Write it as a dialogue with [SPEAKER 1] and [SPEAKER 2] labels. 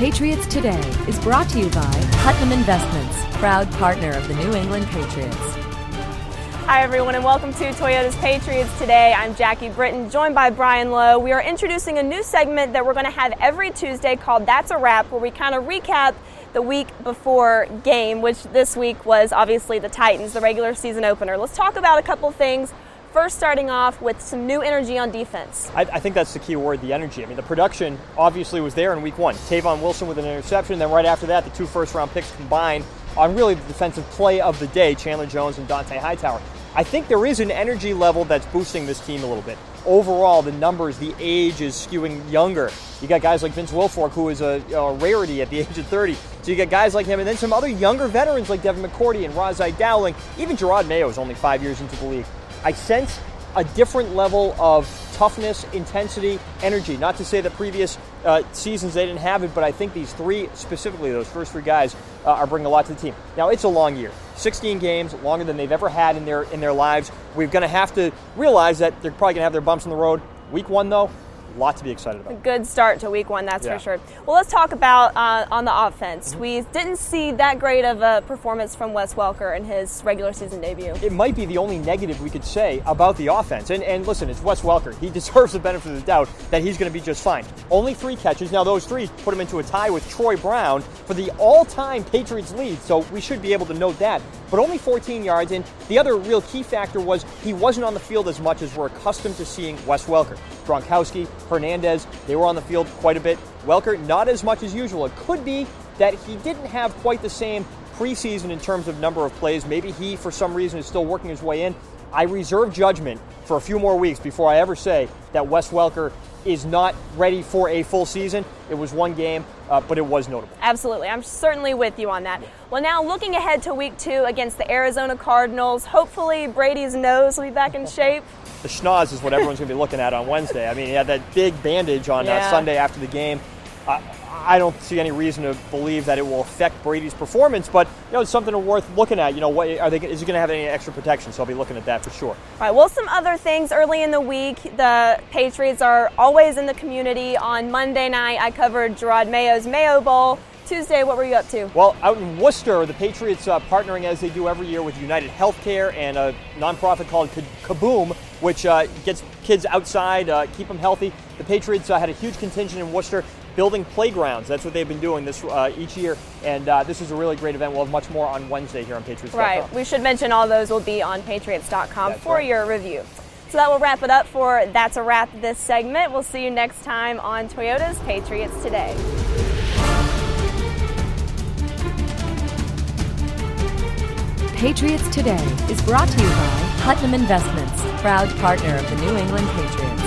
[SPEAKER 1] Patriots Today is brought to you by Putnam Investments, proud partner of the New England Patriots.
[SPEAKER 2] Hi everyone and welcome to Toyota's Patriots Today. I'm Jackie Britton, joined by Brian Lowe. We are introducing a new segment that we're going to have every Tuesday called That's a Wrap, where we kind of recap the week before game, which this week was obviously the Titans, the regular season opener. Let's talk about a couple things. First, starting off with some new energy on defense.
[SPEAKER 3] I think that's the key word, the energy. I mean, the production obviously was there in week one. Tavon Wilson with an interception, then right after that, the 2 first-round picks combined on really the defensive play of the day, Chandler Jones and Dont'a Hightower. I think there is an energy level that's boosting this team a little bit. Overall, the numbers, the age is skewing younger. You got guys like Vince Wilfork, who is a rarity at the age of 30. So you got guys like him, and then some other younger veterans like Devin McCourty and Ras-I Dowling. Even Jerod Mayo is only 5 years into the league. I sense a different level of toughness, intensity, energy. Not to say that previous seasons they didn't have it, but I think these three, specifically those first three guys, are bringing a lot to the team. Now, it's a long year. 16 games, longer than they've ever had in their lives. We're going to have to realize that they're probably going to have their bumps in the road. Week one, though, a lot to be excited about.
[SPEAKER 2] A good start to week one, that's for sure. Well, let's talk about on the offense. Mm-hmm. We didn't see that great of a performance from Wes Welker in his regular season debut.
[SPEAKER 3] It might be the only negative we could say about the offense. And listen, it's Wes Welker. He deserves the benefit of the doubt that he's going to be just fine. Only 3 catches. Now, those 3 put him into a tie with Troy Brown for the all-time Patriots lead, so we should be able to note that. But only 14 yards, and the other real key factor was he wasn't on the field as much as we're accustomed to seeing Wes Welker. Gronkowski, Hernandez, they were on the field quite a bit. Welker, not as much as usual. It could be that he didn't have quite the same preseason in terms of number of plays. Maybe he, for some reason, is still working his way in. I reserve judgment for a few more weeks before I ever say that Wes Welker is not ready for a full season. It was one game, but it was notable.
[SPEAKER 2] Absolutely. I'm certainly with you on that. Well, now looking ahead to week 2 against the Arizona Cardinals, hopefully Brady's nose will be back in shape.
[SPEAKER 3] The schnoz is what everyone's going to be looking at on Wednesday. I mean, he had that big bandage on Sunday after the game. I don't see any reason to believe that it will affect Brady's performance, but it's something worth looking at. What is he going to have any extra protection? So I'll be looking at that for sure.
[SPEAKER 2] All right. Well, some other things early in the week. The Patriots are always in the community. On Monday night, I covered Jerod Mayo's Mayo Bowl. Tuesday, what were you up to?
[SPEAKER 3] Well, out in Worcester, the Patriots partnering as they do every year with United Healthcare and a nonprofit called Kaboom, which gets kids outside, keep them healthy. The Patriots had a huge contingent in Worcester building playgrounds. That's what they've been doing this each year, and this is a really great event. We'll have much more on Wednesday here on Patriots.com.
[SPEAKER 2] Right. We should mention all those will be on Patriots.com for your review. So that will wrap it up for That's a Wrap this segment. We'll see you next time on Toyota's Patriots Today.
[SPEAKER 1] Patriots Today is brought to you by Putnam Investments, proud partner of the New England Patriots.